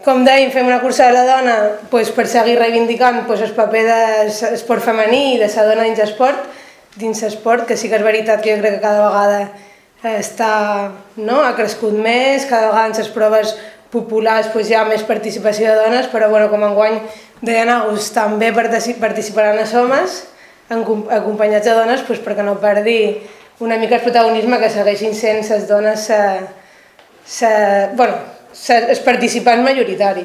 com dèiem, fem una cursa de la dona per seguir reivindicant el paper d'esport femení i de la dona dins l'esport, que sí que és veritat que jo crec que cada vegada ha crescut més, cada vegada en les proves populars hi ha més participació de dones, però com enguany deien Agus, també participaran els homes acompanyats de dones perquè no perdi una mica el protagonisme que segueixin sent les dones els participants majoritaris.